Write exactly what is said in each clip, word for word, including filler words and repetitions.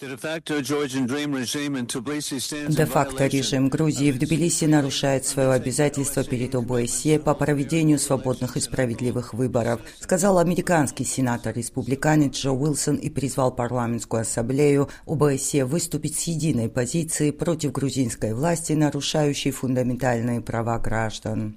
Де-факто режим Грузии в Тбилиси нарушает свое обязательство перед ОБСЕ по проведению свободных и справедливых выборов, сказал американский сенатор-республиканец Джо Уилсон и призвал парламентскую ассамблею ОБСЕ выступить с единой позицией против грузинской власти, нарушающей фундаментальные права граждан.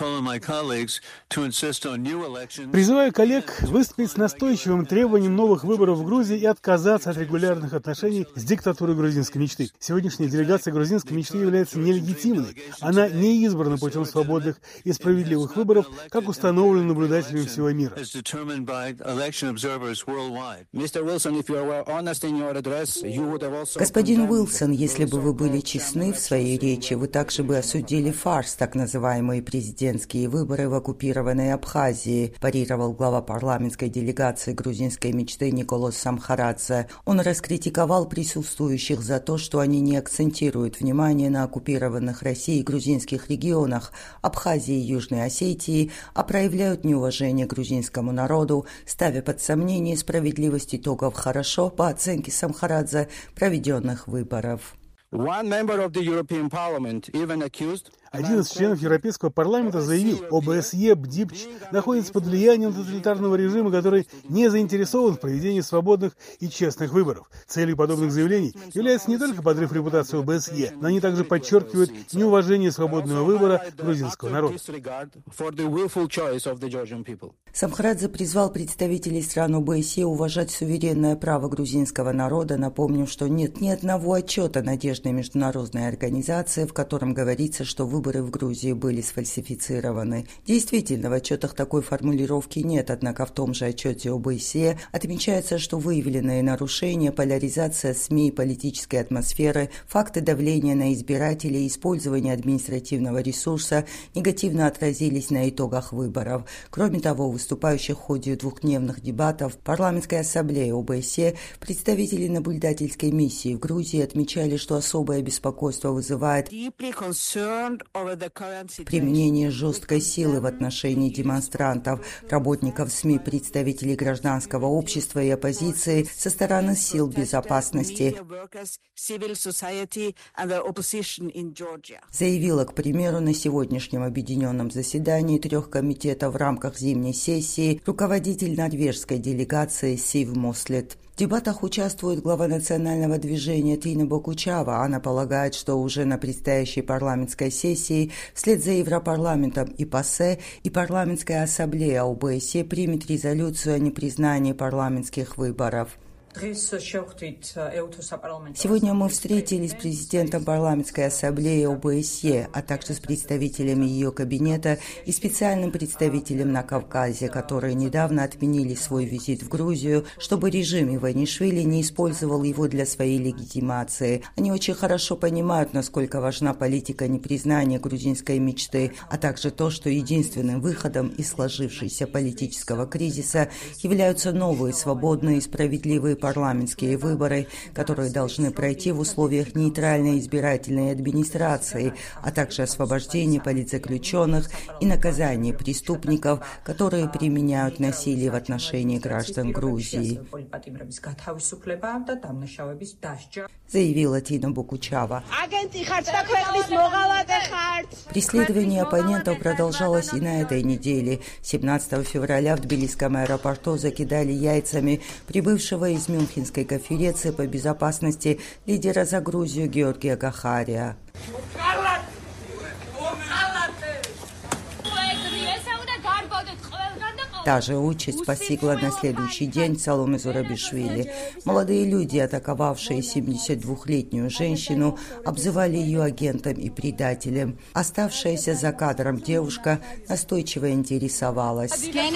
Призываю коллег выступить с настойчивым требованием новых выборов в Грузии и отказаться от регулярных отношений с диктатурой грузинской мечты. Сегодняшняя делегация грузинской мечты является нелегитимной. Она не избрана путем свободных и справедливых выборов, как установлено наблюдателями всего мира. Господин Уилсон, если бы вы были честны в своей речи, вы также бы осудили фарс, так называемые президентские президентские выборы в оккупированной Абхазии, парировал глава парламентской делегации грузинской мечты Николос Самхарадзе. Он раскритиковал присутствующих за то, что они не акцентируют внимание на оккупированных Россией грузинских регионах Абхазии и Южной Осетии, а проявляют неуважение к грузинскому народу, ставя под сомнение справедливость итогов хорошо, по оценке Самхарадзе, проведенных выборов. Один из членов Европейского парламента заявил, ОБСЕ БДИПЧ находится под влиянием тоталитарного режима, который не заинтересован в проведении свободных и честных выборов. Целью подобных заявлений является не только подрыв репутации ОБСЕ, но они также подчеркивают неуважение свободного выбора грузинского народа. Самхарадзе призвал представителей стран ОБСЕ уважать суверенное право грузинского народа, напомнив, что нет ни одного отчета надежной международной организации, в котором говорится, что выборы Выборы в Грузии были сфальсифицированы. Действительно, в отчетах такой формулировки нет, однако в том же отчете ОБСЕ отмечается, что выявленные нарушения, поляризация СМИ и политической атмосферы, факты давления на избирателей и использование административного ресурса негативно отразились на итогах выборов. Кроме того, выступающих в ходе двухдневных дебатов парламентской ассамблеи ОБСЕ представители наблюдательской миссии в Грузии отмечали, что особое беспокойство вызывает применение жесткой силы в отношении демонстрантов, работников СМИ, представителей гражданского общества и оппозиции со стороны сил безопасности, заявила, к примеру, на сегодняшнем объединенном заседании трех комитетов в рамках зимней сессии руководитель норвежской делегации Сив Мослет. В дебатах участвует глава национального движения Тина Бокучава. Она полагает, что уже на предстоящей парламентской сессии вслед за Европарламентом и ПАСЕ и парламентская ассамблея ОБСЕ примет резолюцию о непризнании парламентских выборов. Сегодня мы встретились с президентом парламентской ассамблеи ОБСЕ, а также с представителями ее кабинета и специальным представителем на Кавказе, которые недавно отменили свой визит в Грузию, чтобы режим Иванишвили не использовал его для своей легитимации. Они очень хорошо понимают, насколько важна политика непризнания грузинской мечты, а также то, что единственным выходом из сложившегося политического кризиса являются новые, свободные и справедливые парламентские выборы, которые должны пройти в условиях нейтральной избирательной администрации, а также освобождение политзаключенных и наказание преступников, которые применяют насилие в отношении граждан Грузии, заявила Тина Бокучава. Преследование оппонентов продолжалось и на этой неделе. семнадцатого февраля в Тбилисском аэропорту закидали яйцами прибывшего из Мюнхенской конференции по безопасности лидера за Грузию Георгия Гахария. Та же участь постигла на следующий день Саломе Зурабишвили. Молодые люди, атаковавшие семидесятидвухлетнюю женщину, обзывали ее агентом и предателем. Оставшаяся за кадром девушка настойчиво интересовалась: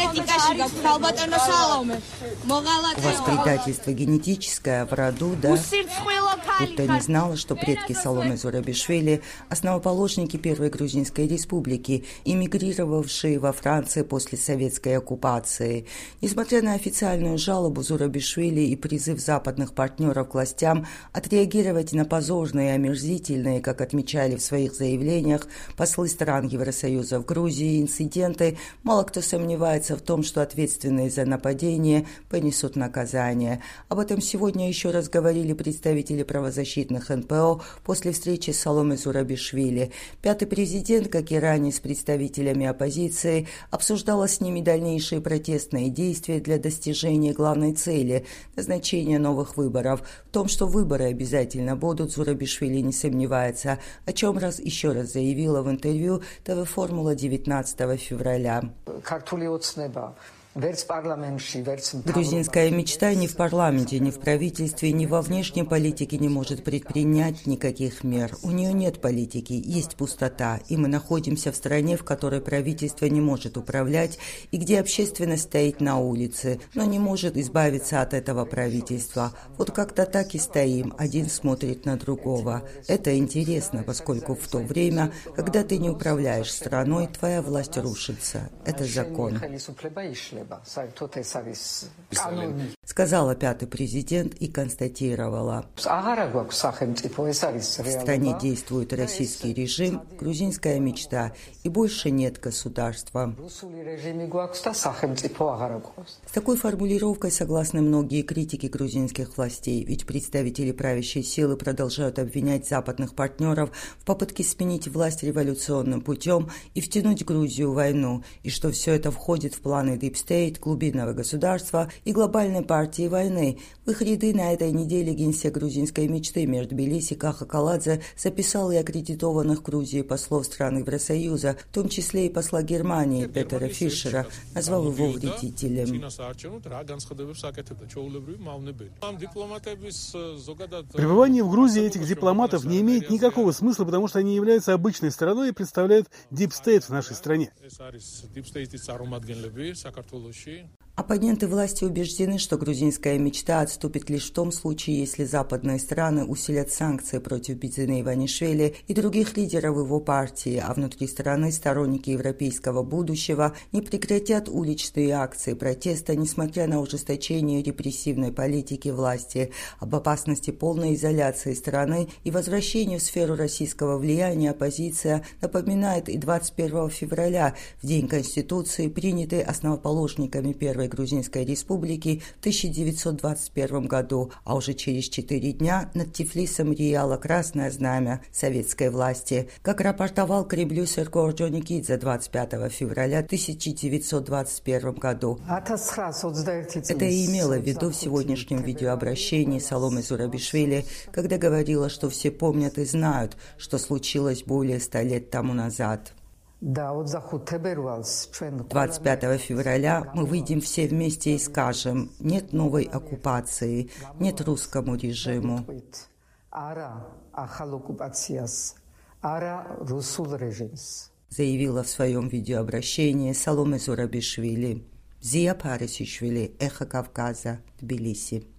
«У вас предательство генетическое в роду, да?» Будто не знала, что предки Саломе Зурабишвили – основоположники Первой Грузинской республики, эмигрировавшие во Францию после советской оккупации оккупации. Несмотря на официальную жалобу Зурабишвили и призыв западных партнеров к властям отреагировать на позорные и омерзительные, как отмечали в своих заявлениях послы стран Евросоюза в Грузии, инциденты, мало кто сомневается в том, что ответственные за нападение понесут наказание. Об этом сегодня еще раз говорили представители правозащитных эн пэ о после встречи с Саломе Зурабишвили. Пятый президент, как и ранее с представителями оппозиции, обсуждала с ними дальнейшие протестные действия для достижения главной цели – назначения новых выборов. В том, что выборы обязательно будут, Зурабишвили не сомневается, о чем раз еще раз заявила в интервью ТВ «Формула» девятнадцатого февраля. Грузинская мечта ни в парламенте, ни в правительстве, ни во внешней политике не может предпринять никаких мер. У нее нет политики, есть пустота, и мы находимся в стране, в которой правительство не может управлять, и где общественность стоит на улице, но не может избавиться от этого правительства. Вот как-то так и стоим, один смотрит на другого. Это интересно, поскольку в то время, когда ты не управляешь страной, твоя власть рушится. Это закон. Сказала пятый президент и констатировала: в стране действует российский режим, грузинская мечта, и больше нет государства. С такой формулировкой согласны многие критики грузинских властей, ведь представители правящей силы продолжают обвинять западных партнеров в попытке сменить власть революционным путем и втянуть Грузию в войну, и что все это входит в планы Deep State, глубинного государства и глобальной партии войны. В их ряды на этой неделе генсек грузинской мечты Мир Тбилиси Каха Каладзе записал и аккредитованных в Грузии послов стран Евросоюза, в том числе и посла Германии Петера Фишера, назвал его вредителем. Пребывание в Грузии этих дипломатов не имеет никакого смысла, потому что они являются обычной стороной и представляют Deep State в нашей стране. Оппоненты власти убеждены, что грузинская мечта отступит лишь в том случае, если западные страны усилят санкции против Бизина Иванишвили и других лидеров его партии, а внутри страны сторонники европейского будущего не прекратят уличные акции протеста, несмотря на ужесточение репрессивной политики власти. Об опасности полной изоляции страны и возвращении в сферу российского влияния оппозиция напоминает и двадцать первого февраля, в День Конституции, принятой основоположниками Первой Грузинской республики в тысяча девятьсот двадцать первом году, а уже через четыре дня над Тифлисом реяло красное знамя советской власти. Как рапортовал Кремлю Серго Орджоникидзе двадцать пятого февраля тысяча девятьсот двадцать первом году. Это и имело в виду в сегодняшнем видеообращении Саломе Зурабишвили, когда говорила, что все помнят и знают, что случилось более ста лет тому назад. двадцать пятого февраля мы выйдем все вместе и скажем: нет новой оккупации, нет русскому режиму. Заявила в своем видеообращении Саломе Зурабишвили. Зия Парисишвили, Эхо Кавказа, Тбилиси.